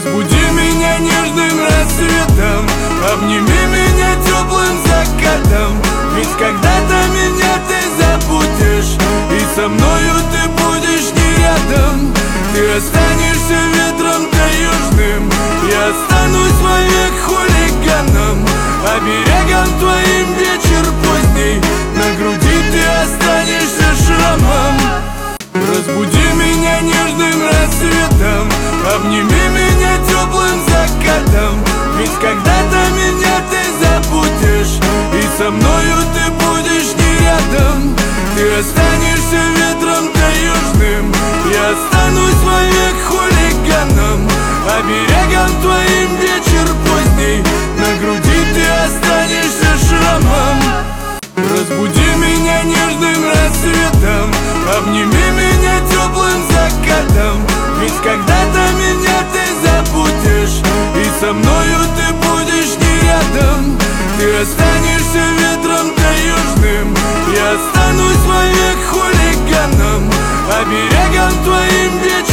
Разбуди меня нежным рассветом, обними меня теплым закатом. Ведь когда-то меня ты забудешь, и со мною ты будешь не рядом. Ты останешься ветром таежным, я останусь вовек хулиганом, оберегом твоим вечер поздний, на груди ты останешься шрамом. Разбуди меня нежным рассветом, обними меня теплым закатом. Ведь когда-то меня ты забудешь, и со мною ты будешь не рядом. Ты останешься ветром таежным, я останусь вовек хулиганом, оберегом твоим вечер поздний, на груди ты останешься шрамом. Разбуди меня нежным рассветом, обними меня теплым закатом. Ведь когда-то меня ты забудешь, и со мною ты будешь не рядом. Ты останешься ветром таежным, я останусь вовек хулиганом, оберегом твоим вечер